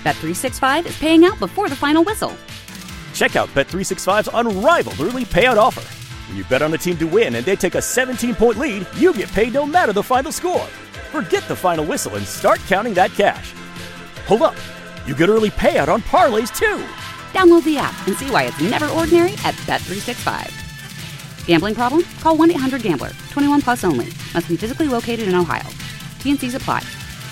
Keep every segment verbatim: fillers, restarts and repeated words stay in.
Bet three sixty-five is paying out before the final whistle. Check out Bet three sixty-five's unrivaled early payout offer. When you bet on a team to win and they take a seventeen-point lead, you get paid no matter the final score. Forget the final whistle and start counting that cash. Hold up. You get early payout on parlays, too. Download the app and see why it's never ordinary at Bet three sixty-five. Gambling problem? Call one eight hundred gambler. twenty-one plus only. Must be physically located in Ohio. T and Cs apply.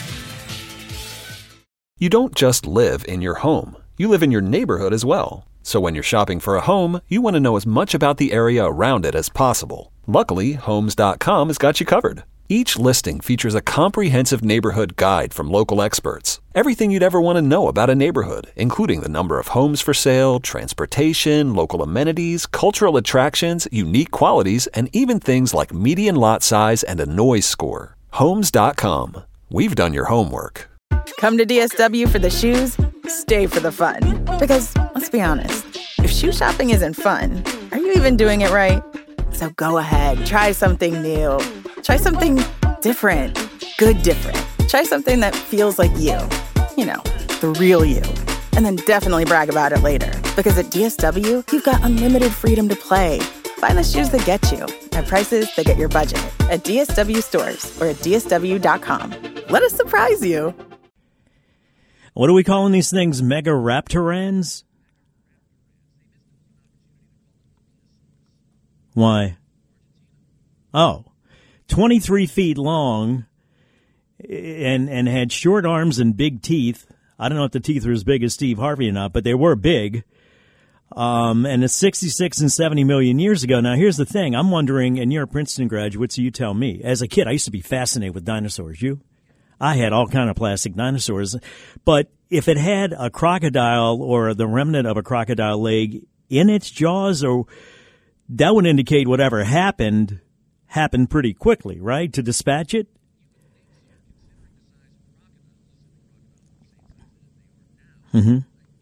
You don't just live in your home. You live in your neighborhood as well. So when you're shopping for a home, you want to know as much about the area around it as possible. Luckily, Homes dot com has got you covered. Each listing features a comprehensive neighborhood guide from local experts. Everything you'd ever want to know about a neighborhood, including the number of homes for sale, transportation, local amenities, cultural attractions, unique qualities, and even things like median lot size and a noise score. Homes dot com. We've done your homework. Come to D S W for the shoes, stay for the fun. Because, let's be honest, if shoe shopping isn't fun, are you even doing it right? So go ahead, try something new. Try something different. Good different. Try something that feels like you. You know, the real you. And then definitely brag about it later. Because at D S W, you've got unlimited freedom to play. Find the shoes that get you at prices that get your budget at D S W stores or at D S W dot com. Let us surprise you. What are we calling these things? Mega Raptorans? Why? Oh, twenty-three feet long and and had short arms and big teeth. I don't know if the teeth were as big as Steve Harvey or not, but they were big. Um, and it's sixty-six and seventy million years ago. Now, here's the thing. I'm wondering, and you're a Princeton graduate, so you tell me. As a kid, I used to be fascinated with dinosaurs. You? I had all kind of plastic dinosaurs. But if it had a crocodile or the remnant of a crocodile leg in its jaws, or that would indicate whatever happened happened pretty quickly, right, to dispatch it? Mm-hmm.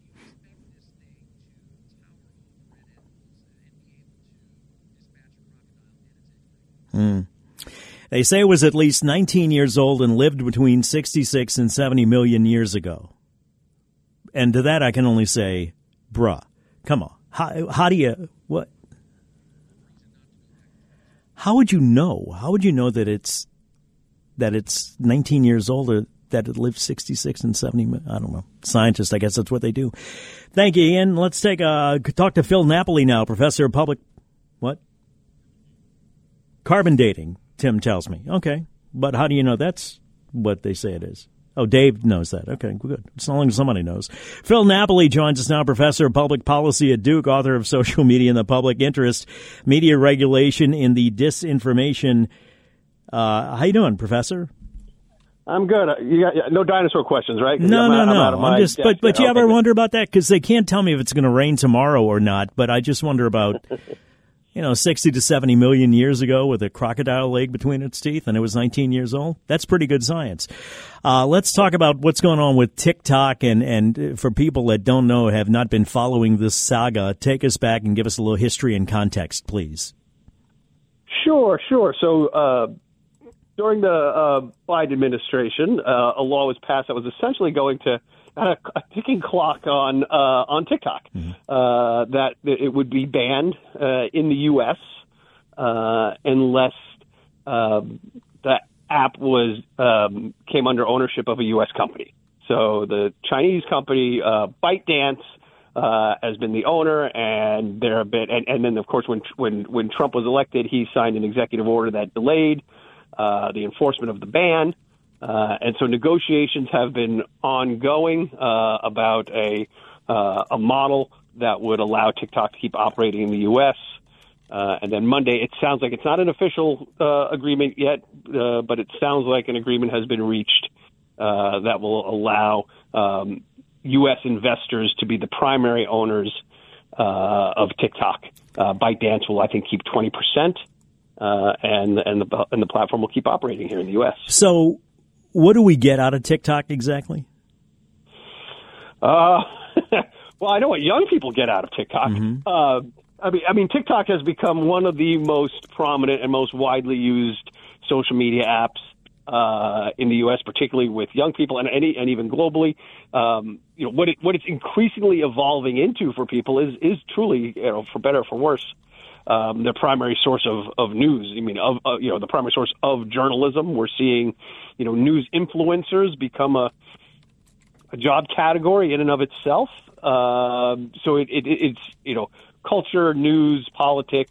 Mm. They say it was at least nineteen years old and lived between sixty-six and seventy million years ago. And to that I can only say, bruh, come on. How, how do you, what? How would you know? How would you know that it's that it's nineteen years old or that it lived sixty-six and seventy? I don't know. Scientists, I guess that's what they do. Thank you, Ian. Let's take a talk to Phil Napoli now, professor of public what? Carbon dating, Tim tells me. Okay. But how do you know that's what they say it is? Oh, Dave knows that. Okay, good. As long as somebody knows. Phil Napoli joins us now, professor of public policy at Duke, author of Social Media in the Public Interest, Media Regulation in the Disinformation. Uh, how you doing, Professor? I'm good. You got no dinosaur questions, right? No, I'm no, out, no. I'm, I'm just, but but you okay, ever good. wonder about that? Because they can't tell me if it's going to rain tomorrow or not, but I just wonder about... You know, sixty to seventy million years ago with a crocodile leg between its teeth, and it was nineteen years old. That's pretty good science. Uh, let's talk about what's going on with TikTok. And, and for people that don't know, have not been following this saga, take us back and give us a little history and context, please. Sure, sure. So uh, during the uh, Biden administration, uh, a law was passed that was essentially going to a, a ticking clock on uh, on TikTok, mm-hmm. uh, that it would be banned uh, in the U S uh, unless um, the app was um, came under ownership of a U S company. So the Chinese company uh, ByteDance uh, has been the owner, and they're a bit. And, and then, of course, when when when Trump was elected, he signed an executive order that delayed uh, the enforcement of the ban. Uh, and so negotiations have been ongoing uh, about a uh, a model that would allow TikTok to keep operating in the U S. Uh, and then Monday, it sounds like it's not an official uh, agreement yet, uh, but it sounds like an agreement has been reached uh, that will allow um, U S investors to be the primary owners uh, of TikTok. Uh, ByteDance will, I think, keep twenty percent, uh, and and the and the platform will keep operating here in the U S. So. What do we get out of TikTok exactly? Uh, well, I know what young people get out of TikTok. Mm-hmm. Uh, I mean, I mean, TikTok has become one of the most prominent and most widely used social media apps uh, in the U S, particularly with young people and any, and even globally. Um, you know, what it, what it's increasingly evolving into for people is, is truly, you know, for better or for worse, um, the primary source of, of news. I mean, of, uh, you know, the primary source of journalism. We're seeing, you know, news influencers become a, a job category in and of itself. Uh, so it, it, it's, you know, culture, news, politics.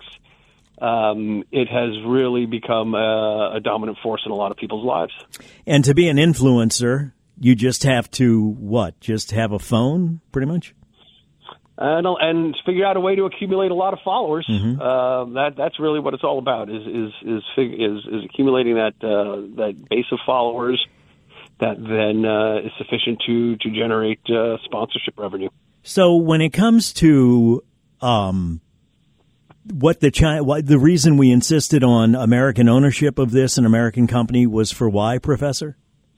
Um, it has really become a, a dominant force in a lot of people's lives. And to be an influencer, you just have to, what, just have a phone, pretty much? And, and figure out a way to accumulate a lot of followers. Mm-hmm. Uh, that that's really what it's all about, is is is is, is accumulating that uh, that base of followers that then uh, is sufficient to, to generate uh, sponsorship revenue. So when it comes to um, what the China, why, the reason we insisted on American ownership of this, an American company, was for why, Professor?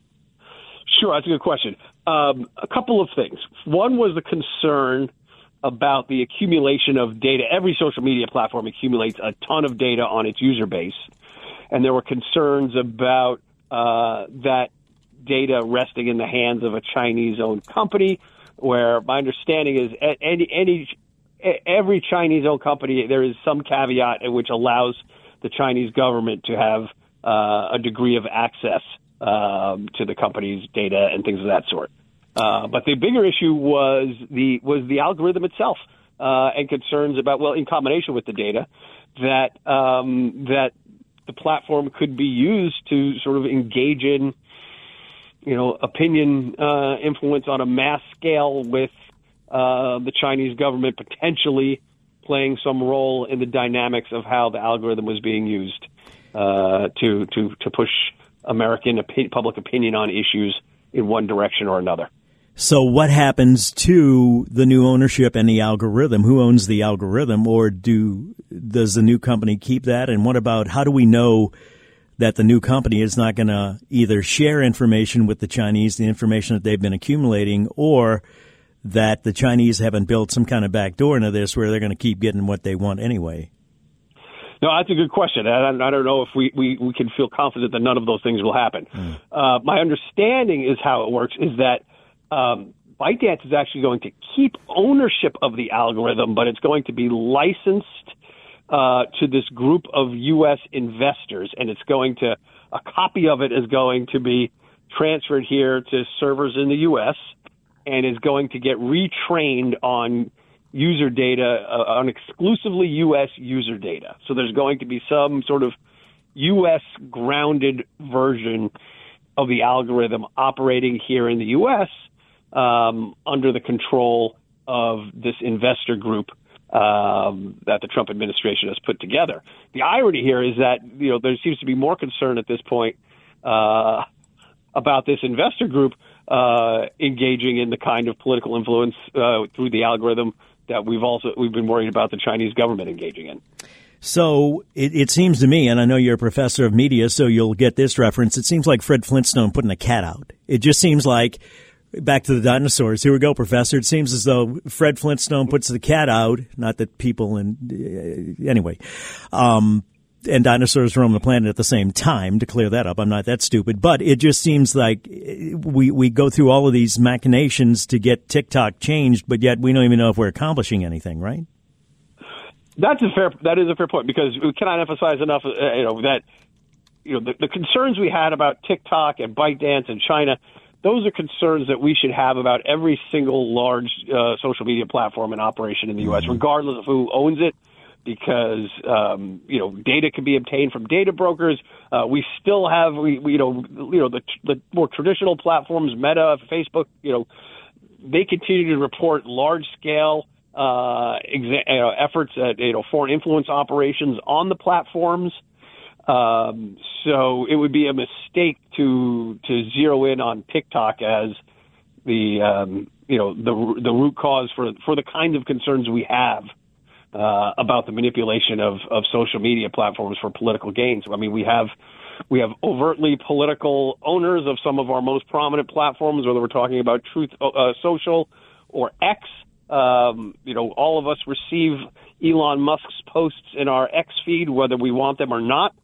Sure, that's a good question. Um, a couple of things. One was the concern about the accumulation of data. Every social media platform accumulates a ton of data on its user base, and there were concerns about uh, that data resting in the hands of a Chinese-owned company, where my understanding is any any every Chinese-owned company, there is some caveat in which allows the Chinese government to have uh, a degree of access um, to the company's data and things of that sort. Uh, but the bigger issue was the was the algorithm itself, uh, and concerns about, well, in combination with the data, that um, that the platform could be used to sort of engage in, you know, opinion uh, influence on a mass scale, with uh, the Chinese government potentially playing some role in the dynamics of how the algorithm was being used uh, to to to push American opi- public opinion on issues in one direction or another. So what happens to the new ownership and the algorithm? Who owns the algorithm, or do does the new company keep that? And what about, how do we know that the new company is not going to either share information with the Chinese, the information that they've been accumulating, or that the Chinese haven't built some kind of backdoor into this where they're going to keep getting what they want anyway? No, that's a good question. I, I don't know if we, we, we can feel confident that none of those things will happen. Mm. Uh, my understanding is how it works is that um, ByteDance is actually going to keep ownership of the algorithm, but it's going to be licensed uh, to this group of U S investors, and it's going to, a copy of it is going to be transferred here to servers in the U S and is going to get retrained on user data, uh, on exclusively U S user data. So there's going to be some sort of U S grounded version of the algorithm operating here in the U S um, under the control of this investor group um, that the Trump administration has put together. The irony here is that, you know, there seems to be more concern at this point uh, about this investor group uh, engaging in the kind of political influence uh, through the algorithm that we've also we've been worried about the Chinese government engaging in. So it, it seems to me, and I know you're a professor of media, so you'll get this reference, it seems like Fred Flintstone putting a cat out. It just seems like, back to the dinosaurs, here we go, Professor, it seems as though Fred Flintstone puts the cat out, not that people, and uh, anyway, um, and dinosaurs roam the planet at the same time, to clear that up. I'm not that stupid, but it just seems like we, we go through all of these machinations to get TikTok changed, but yet we don't even know if we're accomplishing anything, right? That's a fair. That is a fair point, because we cannot emphasize enough, uh, you know, that you know the, the concerns we had about TikTok and ByteDance and China. Those are concerns that we should have about every single large uh, social media platform in operation in the U S, mm-hmm. regardless of who owns it, because um, you know data can be obtained from data brokers. Uh, we still have, we, we you know, you know the the more traditional platforms, Meta, Facebook, you know, they continue to report large scale Uh, exa- you know, efforts at you know foreign influence operations on the platforms. Um, so it would be a mistake to to zero in on TikTok as the um, you know the the root cause for for the kinds of concerns we have uh, about the manipulation of, of social media platforms for political gains. I mean, we have we have overtly political owners of some of our most prominent platforms, whether we're talking about Truth uh, Social or X. Um, you know, all of us receive Elon Musk's posts in our X feed, whether we want them or not.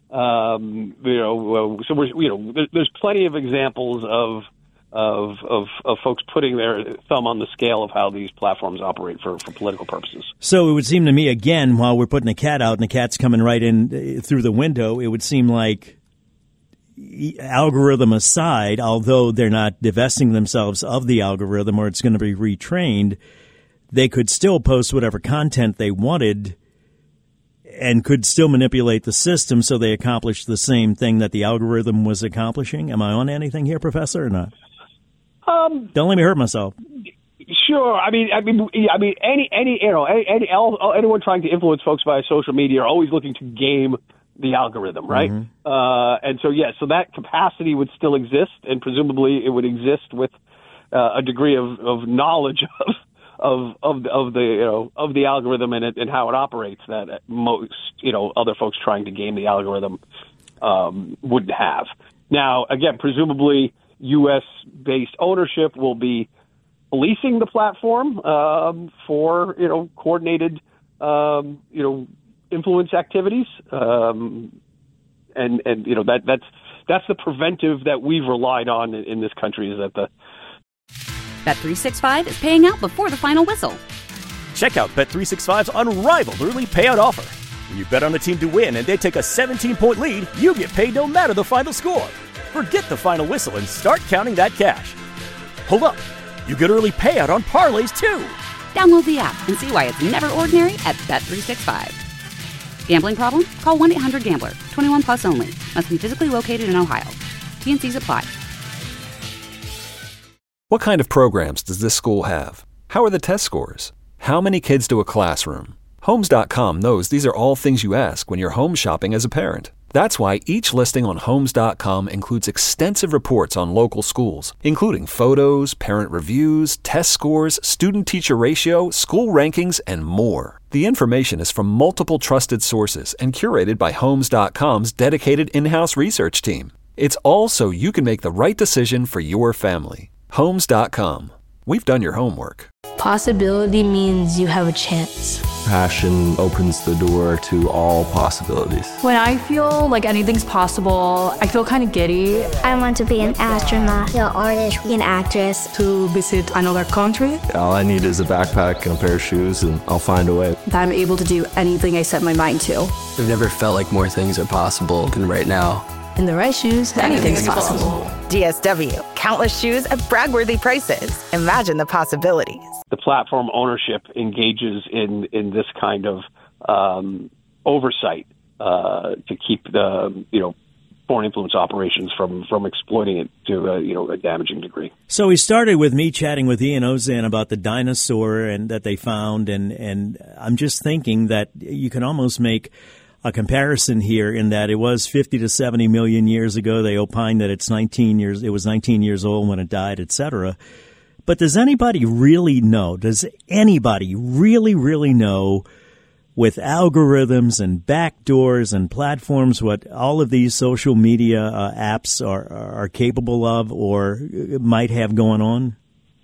Um, you know, so we're, you know, there, there's plenty of examples of, of of of folks putting their thumb on the scale of how these platforms operate for, for political purposes. So it would seem to me, again, while we're putting a cat out and the cat's coming right in through the window, it would seem like, algorithm aside, although they're not divesting themselves of the algorithm or it's going to be retrained, they could still post whatever content they wanted and could still manipulate the system so they accomplished the same thing that the algorithm was accomplishing. Am I on anything here, Professor, or not? Um, Don't let me hurt myself. Sure. I mean, I mean, I mean, any, any, you know, any, any anyone trying to influence folks via social media are always looking to game the algorithm, right? Mm-hmm. Uh, and so, yeah, so that capacity would still exist, and presumably it would exist with uh, a degree of, of knowledge of. Of of the, of the you know of the algorithm and it, and how it operates that most you know other folks trying to game the algorithm um, wouldn't have. Now, again, presumably U S based ownership will be policing the platform um, for you know coordinated um, you know influence activities, um, and and you know that that's that's the preventive that we've relied on in, in this country, is that the Bet three sixty-five is paying out before the final whistle. Check out Bet three sixty-five's unrivaled early payout offer. When you bet on a team to win and they take a seventeen-point lead, you get paid no matter the final score. Forget the final whistle and start counting that cash. Hold up. You get early payout on parlays, too. Download the app and see why it's never ordinary at Bet three sixty-five. Gambling problem? Call one eight hundred gambler. twenty-one plus only. Must be physically located in Ohio. T and C's apply. What kind of programs does this school have? How are the test scores? How many kids to a classroom? Homes dot com knows these are all things you ask when you're home shopping as a parent. That's why each listing on Homes dot com includes extensive reports on local schools, including photos, parent reviews, test scores, student-teacher ratio, school rankings, and more. The information is from multiple trusted sources and curated by Homes dot com's dedicated in-house research team. It's all so you can make the right decision for your family. Homes dot com. We've done your homework. Possibility means you have a chance. Passion opens the door to all possibilities. When I feel like anything's possible, I feel kind of giddy. I want to be an astronaut, an artist, an actress. To visit another country. All I need is a backpack and a pair of shoes, and I'll find a way. That I'm able to do anything I set my mind to. I've never felt like more things are possible than right now. In the right shoes, anything's possible. D S W. Countless shoes at brag-worthy prices. Imagine the possibilities. The platform ownership engages in, in this kind of um, oversight uh, to keep the you know foreign influence operations from, from exploiting it to a, you know a damaging degree. So we started with me chatting with Ian Ozan about the dinosaur and that they found, and and I'm just thinking that you can almost make a comparison here in that it was fifty to seventy million years ago. They opined that it's nineteen years, it was nineteen years old when it died, et cetera. But does anybody really know, does anybody really, really know with algorithms and backdoors and platforms what all of these social media uh, apps are, are capable of or might have going on?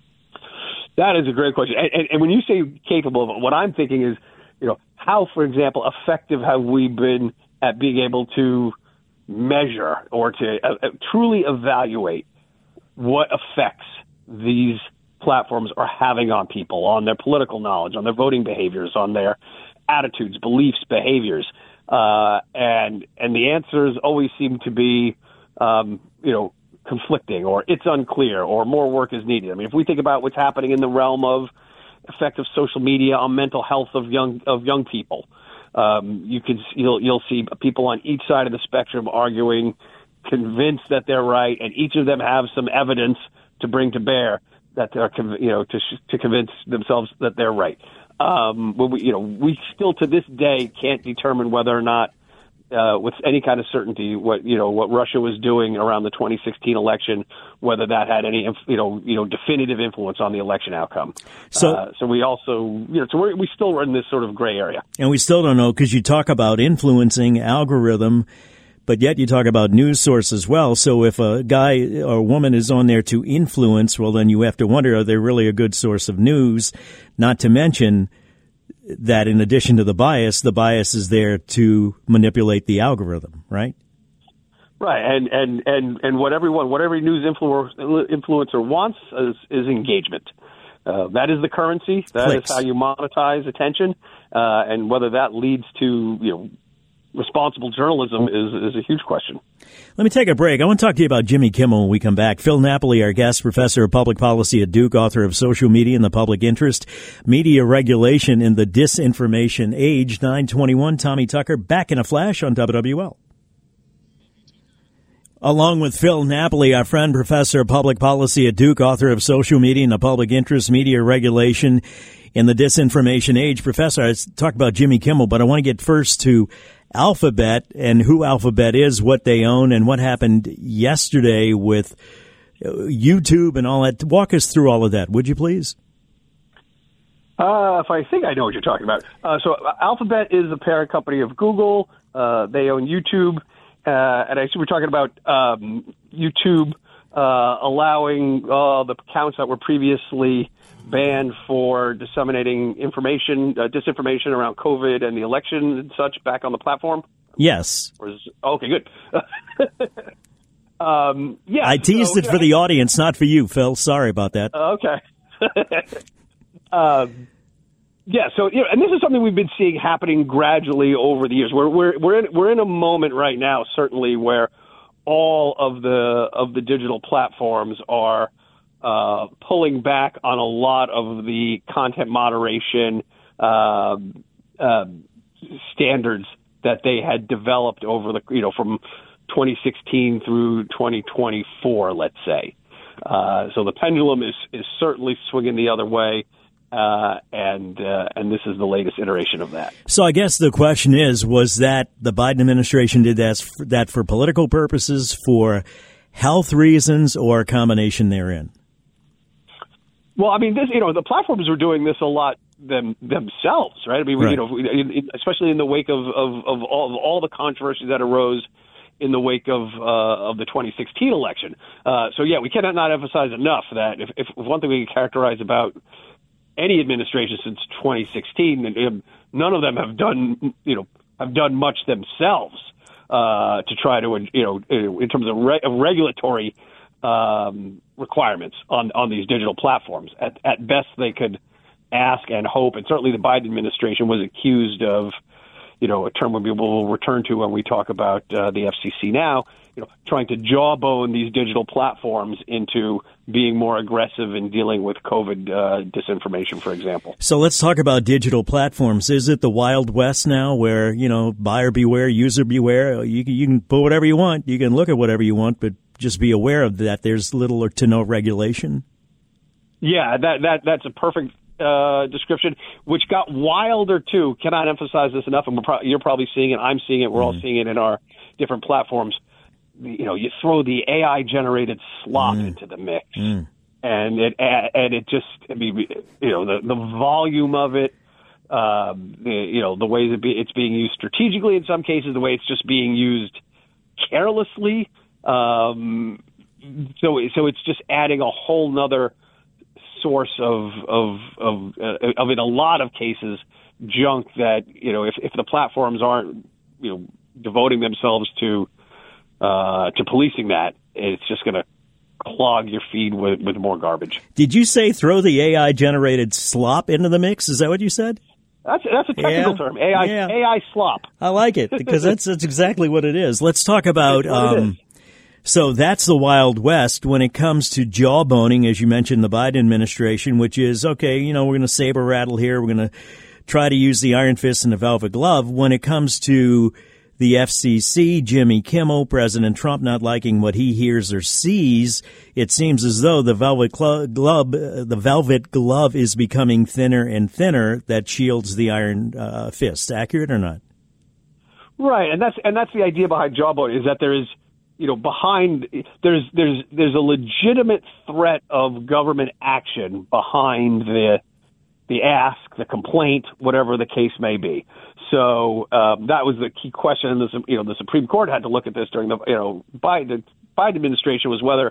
That is a great question. And, and, and when you say capable of it, what I'm thinking is, you know, how, for example, effective have we been at being able to measure or to uh, truly evaluate what effects these platforms are having on people, on their political knowledge, on their voting behaviors, on their attitudes, beliefs, behaviors? Uh, and and the answers always seem to be, um, you know, conflicting, or it's unclear, or more work is needed. I mean, if we think about what's happening in the realm of effect of social media on mental health of young of young people, um, you can you'll you'll see people on each side of the spectrum arguing, convinced that they're right, and each of them have some evidence to bring to bear that they're you know to to convince themselves that they're right. Um, but we, you know we still to this day can't determine whether or not uh, with any kind of certainty what you know what Russia was doing around the twenty sixteen election, whether that had any you know you know definitive influence on the election outcome. So, uh, so we also you know so we're, we still are in this sort of gray area, and we still don't know because you talk about influencing algorithm, but yet you talk about news source as well. So if a guy or woman is on there to influence, well, then you have to wonder, are they really a good source of news? Not to mention, that in addition to the bias, the bias is there to manipulate the algorithm, right? Right, and and and and what everyone, what every news influ- influencer wants is, is engagement. Uh, that is the currency. That Clicks. is how you monetize attention, uh, and whether that leads to you know responsible journalism is is a huge question. Let me take a break. I want to talk to you about Jimmy Kimmel when we come back. Phil Napoli, our guest, professor of public policy at Duke, author of Social Media and the Public Interest, Media Regulation in the Disinformation Age. nine twenty-one, Tommy Tucker, back in a flash on W W L. Along with Phil Napoli, our friend, professor of public policy at Duke, author of Social Media and the Public Interest, Media Regulation in the Disinformation Age. Professor, I talked about Jimmy Kimmel, but I want to get first to Alphabet and who Alphabet is, what they own, and what happened yesterday with YouTube and all that. Walk us through all of that, would you please? Uh, if I think I know what you're talking about. Uh, so Alphabet is the parent company of Google. Uh, they own YouTube. Uh, and I see we're talking about um, YouTube uh, allowing uh, the accounts that were previously banned for disseminating information, uh, disinformation around COVID and the election and such back on the platform? Yes. Or is, okay, good. um, yeah, I teased so, it for the audience, not for you, Phil. Sorry about that. Uh, okay. um, yeah, so you know, and this is something we've been seeing happening gradually over the years. We're we're we're in we're in a moment right now, certainly, where all of the of the digital platforms are uh, pulling back on a lot of the content moderation uh, uh, standards that they had developed over the you know from twenty sixteen through twenty twenty-four, let's say. Uh, so the pendulum is is certainly swinging the other way. Uh, and uh, and this is the latest iteration of that. So I guess the question is, was that the Biden administration did that for, that for political purposes, for health reasons, or a combination therein? Well, I mean, this you know, the platforms were doing this a lot them, themselves, right? I mean, right. you know, especially in the wake of, of, of, all, of all the controversies that arose in the wake of uh, of the twenty sixteen election. Uh, so, yeah, we cannot not emphasize enough that if, if one thing we can characterize about any administration since twenty sixteen, none of them have done, you know, have done much themselves uh, to try to, you know, in terms of, re- of regulatory um, requirements on, on these digital platforms. At, at best, they could ask and hope, and certainly the Biden administration was accused of, you know, a term we will return to when we talk about uh, the F C C now, you know, trying to jawbone these digital platforms into being more aggressive in dealing with COVID uh, disinformation, for example. So let's talk about digital platforms. Is it the Wild West now where, you know, buyer beware, user beware? You, you can put whatever you want. You can look at whatever you want, but just be aware of that. There's little or to no regulation. Yeah, that that that's a perfect Uh, description, which got wilder too. Cannot emphasize this enough, and we're pro- you're probably seeing it. I'm seeing it. We're mm. all seeing it in our different platforms. You know, you throw the A I generated slop mm. into the mix, mm. and it and it just, I mean, you know, the the volume of it, um, the, you know, the ways it be, it's being used strategically in some cases, the way it's just being used carelessly. Um, so so it's just adding a whole nother source of of of, uh, of in a lot of cases junk that, you know, if if the platforms aren't, you know, devoting themselves to uh, to policing that, it's just going to clog your feed with, with more garbage. Did you say throw the A I generated slop into the mix? Is that what you said? That's that's a technical yeah. term. A I yeah. A I slop. I like it because that's that's exactly what it is. Let's talk about. Um, So that's the Wild West when it comes to jawboning, as you mentioned, the Biden administration, which is, okay, you know, we're going to saber rattle here. We're going to try to use the iron fist and the velvet glove. When it comes to the F C C, Jimmy Kimmel, President Trump not liking what he hears or sees, it seems as though the velvet glove, the velvet glove is becoming thinner and thinner that shields the iron uh, fist. Accurate or not? Right. And that's, and that's the idea behind jawboning, is that there is, you know, behind there's there's there's a legitimate threat of government action behind the the ask, the complaint, whatever the case may be. So um, that was the key question. And the, you know, the Supreme Court had to look at this during the you know Biden Biden administration, was whether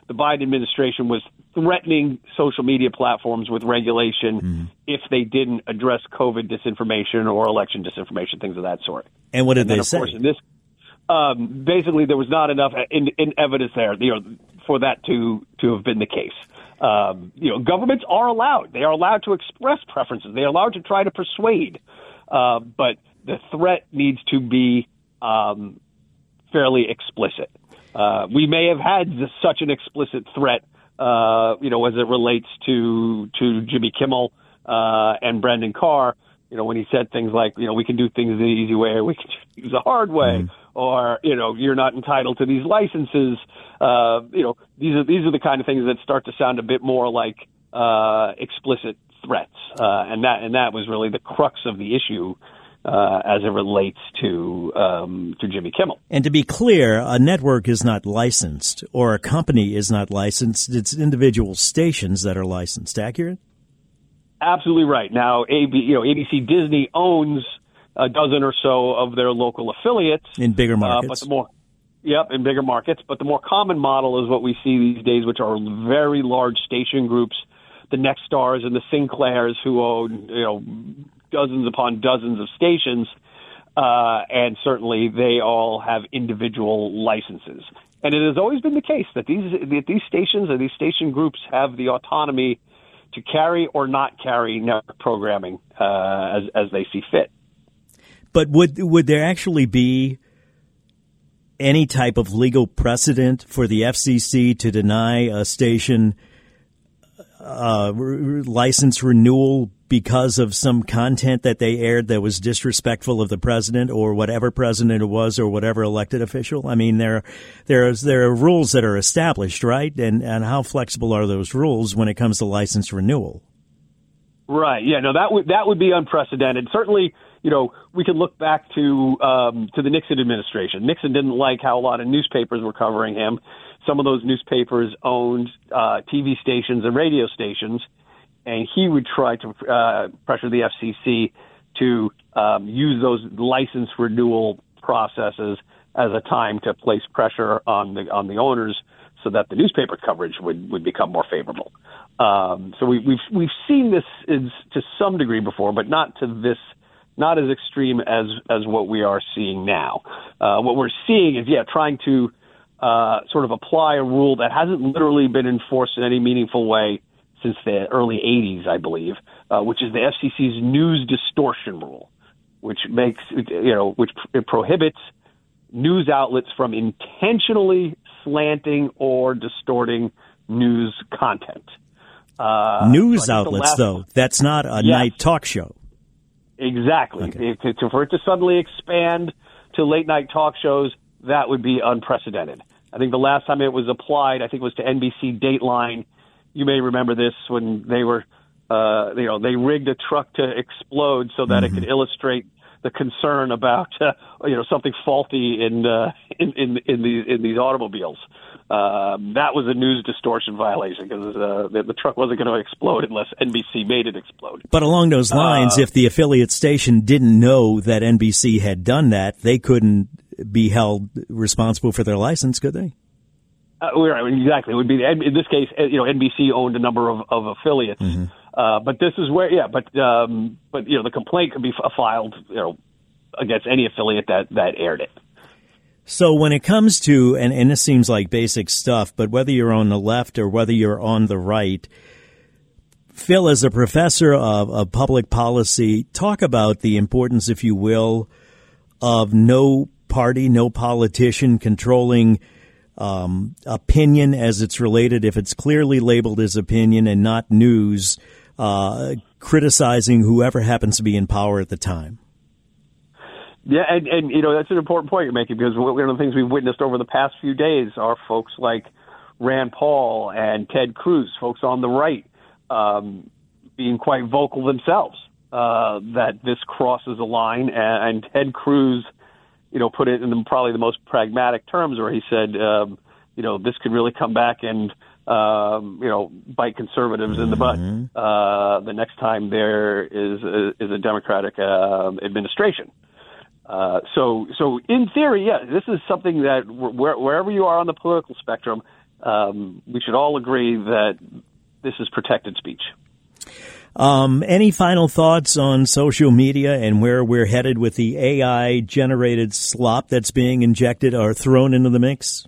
the Biden administration was threatening social media platforms with regulation mm. if they didn't address COVID disinformation or election disinformation, things of that sort. And what did and then, they of say? Course, in this, um, basically, there was not enough in, in evidence there, you know, for that to to have been the case. Um, you know, governments are allowed; they are allowed to express preferences. They are allowed to try to persuade, uh, but the threat needs to be um, fairly explicit. Uh, we may have had this, such an explicit threat, uh, you know, as it relates to to Jimmy Kimmel uh, and Brendan Carr. You know, when he said things like, you know, we can do things the easy way, or we can do things the hard way, mm. or you know, you're not entitled to these licenses. Uh, you know, these are these are the kind of things that start to sound a bit more like uh, explicit threats, uh, and that and that was really the crux of the issue. Uh, as it relates to um, to Jimmy Kimmel. And to be clear, a network is not licensed, or a company is not licensed. It's individual stations that are licensed. Accurate? Absolutely right. Now, A B, you know, A B C Disney owns a dozen or so of their local affiliates in bigger markets. Uh, but the more, yep, in bigger markets. But the more common model is what we see these days, which are very large station groups, the Nexstars and the Sinclairs, who own, you know, dozens upon dozens of stations, uh, and certainly they all have individual licenses. And it has always been the case that these that these stations or these station groups have the autonomy to carry or not carry network programming uh, as as they see fit. But would would there actually be any type of legal precedent for the F C C to deny a station uh, r- license renewal because of some content that they aired that was disrespectful of the president or whatever president it was or whatever elected official? I mean, there, there's, there are rules that are established, right? And, and how flexible are those rules when it comes to license renewal? Right. Yeah, no, that would, that would be unprecedented. Certainly, you know, we can look back to, um, to the Nixon administration. Nixon didn't like how a lot of newspapers were covering him. Some of those newspapers owned, uh, T V stations and radio stations. And he would try to uh, pressure the F C C to um, use those license renewal processes as a time to place pressure on the on the owners so that the newspaper coverage would, would become more favorable. Um, so we, we've we've seen this is, to some degree before, but not to this, not as extreme as as what we are seeing now. Uh, what we're seeing is yeah, trying to uh, sort of apply a rule that hasn't literally been enforced in any meaningful way since the early eighties, I believe, uh, which is the F C C's news distortion rule, which makes, you know, which it prohibits news outlets from intentionally slanting or distorting news content. Uh, news so outlets, last, though, that's not a yes, night talk show. Exactly. Okay. It, to, for it to suddenly expand to late night talk shows, that would be unprecedented. I think the last time it was applied, I think it was to N B C Dateline. You may remember this when they were, uh, you know, they rigged a truck to explode so that mm-hmm. it could illustrate the concern about, uh, you know, something faulty in uh, in in in these in these automobiles. Um, that was a news distortion violation because uh, the, the truck wasn't going to explode unless N B C made it explode. But along those lines, uh, if the affiliate station didn't know that N B C had done that, they couldn't be held responsible for their license, could they? Uh, right, exactly. It would be in this case, you know, N B C owned a number of, of affiliates, mm-hmm. uh, but this is where, yeah, but um, but you know, the complaint could be f- filed, you know, against any affiliate that, that aired it. So when it comes to, and, and this seems like basic stuff, but whether you're on the left or whether you're on the right, Phil, as a professor of, of public policy, talk about the importance, if you will, of no party, no politician controlling Um, opinion as it's related, if it's clearly labeled as opinion and not news, uh, criticizing whoever happens to be in power at the time. Yeah, and, and you know, that's an important point you're making, because one of the things we've witnessed over the past few days are folks like Rand Paul and Ted Cruz, folks on the right, um, being quite vocal themselves, uh, that this crosses a line, and, and Ted Cruz, you know, put it in the, probably the most pragmatic terms, where he said, um, you know, this could really come back and, um, you know, bite conservatives mm-hmm. in the butt uh, the next time there is a, is a Democratic uh, administration. Uh, so, so in theory, yeah, this is something that where, wherever you are on the political spectrum, um, we should all agree that this is protected speech. Um, any final thoughts on social media and where we're headed with the A I-generated slop that's being injected or thrown into the mix?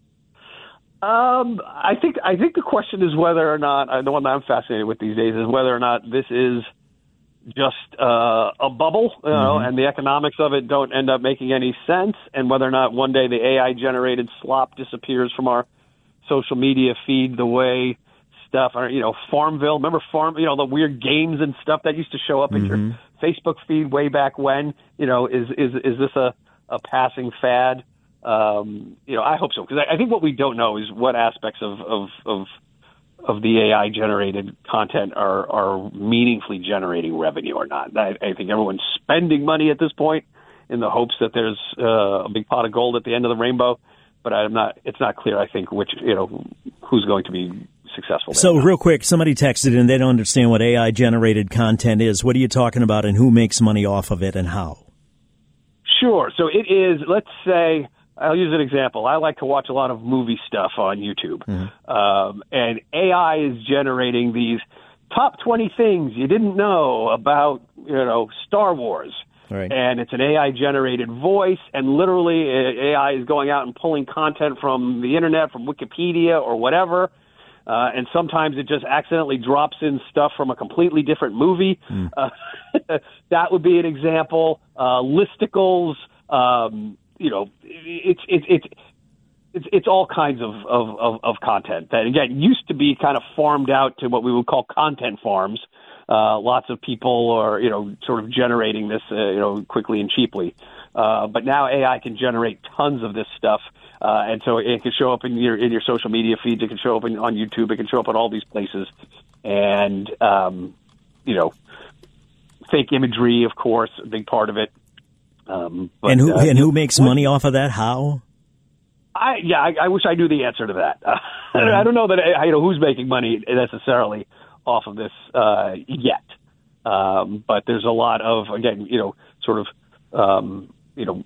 Um, I think I think the question is whether or not, uh, the one that I'm fascinated with these days is whether or not this is just uh, a bubble, you know, mm-hmm. and the economics of it don't end up making any sense, and whether or not one day the A I-generated slop disappears from our social media feed the way stuff, or, you know, Farmville, remember Farm, you know, the weird games and stuff that used to show up in mm-hmm. your Facebook feed way back when, you know, is is is this a, a passing fad? Um, you know, I hope so, because I, I think what we don't know is what aspects of of of, of the A I-generated content are, are meaningfully generating revenue or not. I, I think everyone's spending money at this point in the hopes that there's uh, a big pot of gold at the end of the rainbow, but I'm not. It's not clear, I think, which, you know, who's going to be successful. So real quick, somebody texted in, they don't understand what A I-generated content is. What are you talking about, and who makes money off of it, and how? Sure. So it is, let's say, I'll use an example. I like to watch a lot of movie stuff on YouTube. Mm-hmm. Um, and A I is generating these top twenty things you didn't know about, you know, Star Wars. Right. And it's an A I-generated voice, and literally A I is going out and pulling content from the internet, from Wikipedia or whatever. Uh, and sometimes it just accidentally drops in stuff from a completely different movie. Mm. Uh, that would be an example. Uh, listicles, um, you know, it's it's it's it's it's all kinds of, of, of, of content that, again, used to be kind of farmed out to what we would call content farms. Uh, lots of people are, you know, sort of generating this, uh, you know, quickly and cheaply. Uh, but now A I can generate tons of this stuff. Uh, and so it can show up in your in your social media feeds. It can show up in, on YouTube. It can show up at all these places. And, um, you know, fake imagery, of course, a big part of it. Um, but, and who uh, and who makes money off of that? How? I yeah, I, I wish I knew the answer to that. Uh, mm-hmm. I don't know that you know who's making money necessarily off of this uh, yet. Um, but there's a lot of, again, you know, sort of, um, you know,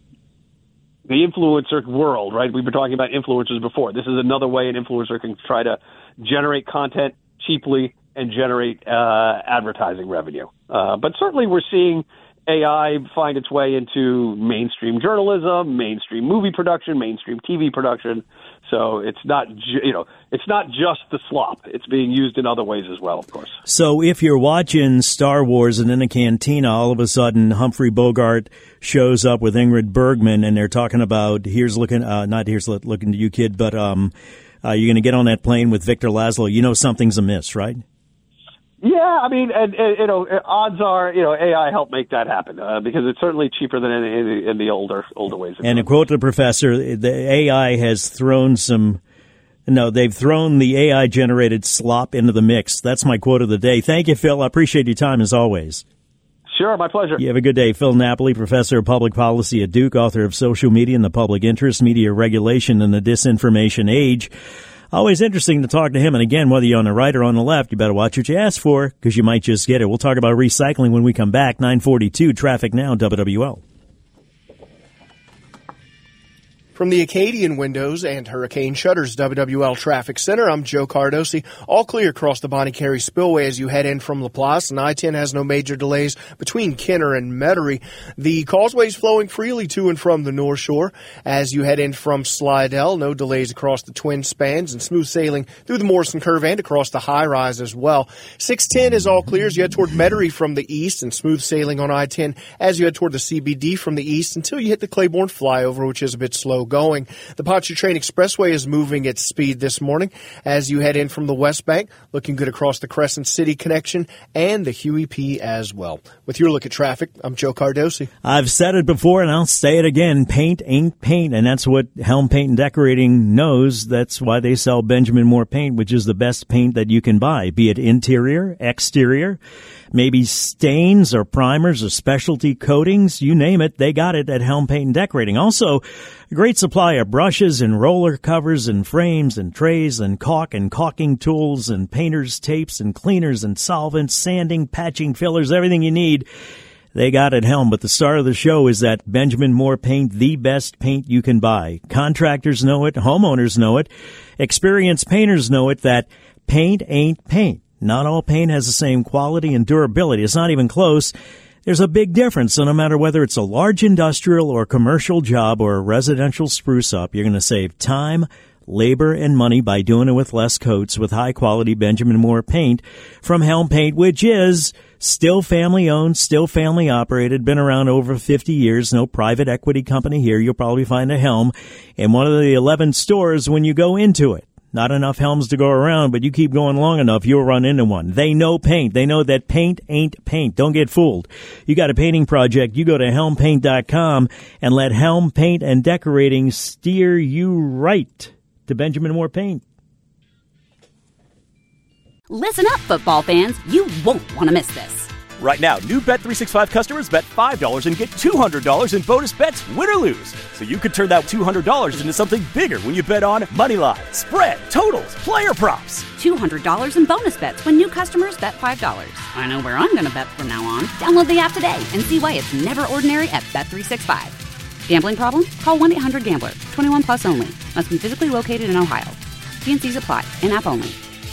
the influencer world, right? We've been talking about influencers before. This is another way an influencer can try to generate content cheaply and generate uh, advertising revenue. Uh, but certainly we're seeing A I find its way into mainstream journalism, mainstream movie production, mainstream T V production. So it's not, ju- you know, it's not just the slop. It's being used in other ways as well, of course. So if you're watching Star Wars and in a cantina, all of a sudden Humphrey Bogart shows up with Ingrid Bergman, and they're talking about here's looking, uh, not here's looking to you, kid, but um, uh, you're going to get on that plane with Victor Laszlo. You know something's amiss, right? Yeah, I mean, and, and, you know, odds are, you know, A I helped make that happen uh, because it's certainly cheaper than in, in, in the older older ways. And to quote the professor, the A I has thrown some, no, they've thrown the A I-generated slop into the mix. That's my quote of the day. Thank you, Phil. I appreciate your time as always. Sure, my pleasure. You have a good day. Phil Napoli, professor of public policy at Duke, author of Social Media and the Public Interest, Media Regulation in the Disinformation Age. Always interesting to talk to him. And again, whether you're on the right or on the left, you better watch what you ask for because you might just get it. We'll talk about recycling when we come back. nine forty-two, Traffic Now, W W L. From the Acadian Windows and Hurricane Shutters W W L Traffic Center, I'm Joe Cardosi. All clear across the Bonnie Carey Spillway as you head in from LaPlace, and I ten has no major delays between Kenner and Metairie. The causeway's flowing freely to and from the North Shore as you head in from Slidell. No delays across the twin spans and smooth sailing through the Morrison Curve and across the high rise as well. six ten is all clear as you head toward Metairie from the east, and smooth sailing on I ten as you head toward the C B D from the east until you hit the Claiborne flyover, which is a bit slow going. The Pontchartrain Expressway is moving at speed this morning as you head in from the West Bank, looking good across the Crescent City connection and the Huey P as well. With your look at traffic, I'm Joe Cardosi. I've said it before and I'll say it again. Paint ain't paint, and that's what Helm Paint and Decorating knows. That's why they sell Benjamin Moore paint, which is the best paint that you can buy, be it interior, exterior, maybe stains or primers or specialty coatings, you name it, they got it at Helm Paint and Decorating. Also, a great supply of brushes and roller covers and frames and trays and caulk and caulking tools and painters' tapes and cleaners and solvents, sanding, patching, fillers, everything you need. they got at Helm. But the star of the show is that Benjamin Moore paint, the best paint you can buy. Contractors know it. Homeowners know it. Experienced painters know it, that paint ain't paint. Not all paint has the same quality and durability. It's not even close. There's a big difference. So no matter whether it's a large industrial or commercial job or a residential spruce up, you're going to save time, labor, and money by doing it with less coats with high-quality Benjamin Moore paint from Helm Paint, which is still family-owned, still family-operated, been around over fifty years, no private equity company here. You'll probably find a Helm in one of the eleven stores when you go into it. Not enough Helms to go around, but you keep going long enough, you'll run into one. They know paint. They know that paint ain't paint. Don't get fooled. You got a painting project, you go to helm paint dot com and let Helm Paint and Decorating steer you right to Benjamin Moore paint. Listen up, football fans. You won't want to miss this. Right now, new Bet three sixty-five customers bet five dollars and get two hundred dollars in bonus bets, win or lose. So you could turn that two hundred dollars into something bigger when you bet on moneyline, spread, totals, player props. two hundred dollars in bonus bets when new customers bet five dollars. I know where I'm going to bet from now on. Download the app today and see why it's never ordinary at Bet three sixty-five. Gambling problem? Call one eight hundred gambler. twenty-one plus only. Must be physically located in Ohio. T and C's apply. In-app only.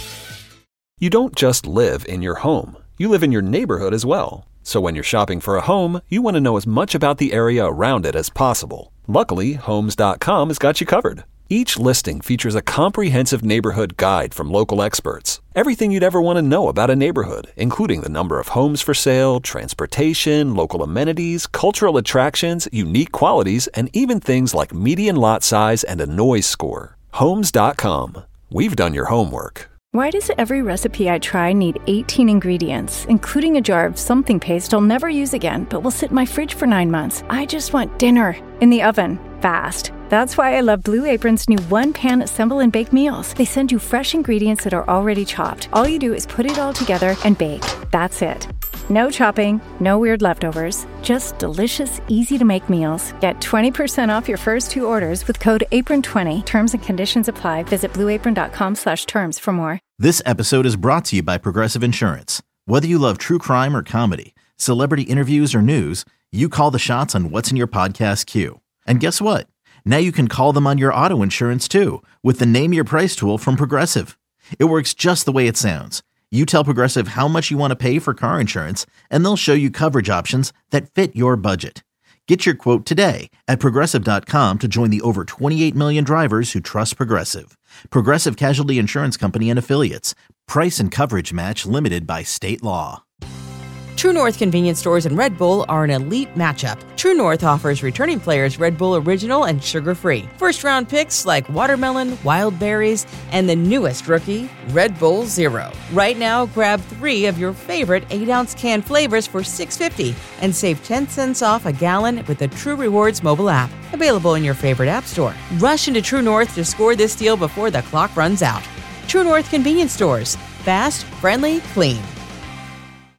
You don't just live in your home. You live in your neighborhood as well. So when you're shopping for a home, you want to know as much about the area around it as possible. Luckily, homes dot com has got you covered. Each listing features a comprehensive neighborhood guide from local experts. Everything you'd ever want to know about a neighborhood, including the number of homes for sale, transportation, local amenities, cultural attractions, unique qualities, and even things like median lot size and a noise score. homes dot com. We've done your homework. Why does every recipe I try need eighteen ingredients, including a jar of something paste I'll never use again, but will sit in my fridge for nine months? I just want dinner in the oven, fast. That's why I love Blue Apron's new one-pan assemble and bake meals. They send you fresh ingredients that are already chopped. All you do is put it all together and bake. That's it. No chopping, no weird leftovers, just delicious, easy-to-make meals. Get twenty percent off your first two orders with code apron twenty. Terms and conditions apply. Visit blue apron dot com slash terms for more. This episode is brought to you by Progressive Insurance. Whether you love true crime or comedy, celebrity interviews or news, you call the shots on what's in your podcast queue. And guess what? Now you can call them on your auto insurance too with the Name Your Price tool from Progressive. It works just the way it sounds. You tell Progressive how much you want to pay for car insurance, and they'll show you coverage options that fit your budget. Get your quote today at progressive dot com to join the over twenty-eight million drivers who trust Progressive. Progressive Casualty Insurance Company and Affiliates. Price and coverage match limited by state law. True North convenience stores and Red Bull are an elite matchup. True North offers returning players Red Bull Original and sugar-free. First-round picks like watermelon, wild berries, and the newest rookie, Red Bull Zero. Right now, grab three of your favorite eight-ounce can flavors for six dollars and fifty cents and save ten cents off a gallon with the True Rewards mobile app. Available in your favorite app store. Rush into True North to score this deal before the clock runs out. True North convenience stores. Fast, friendly, clean.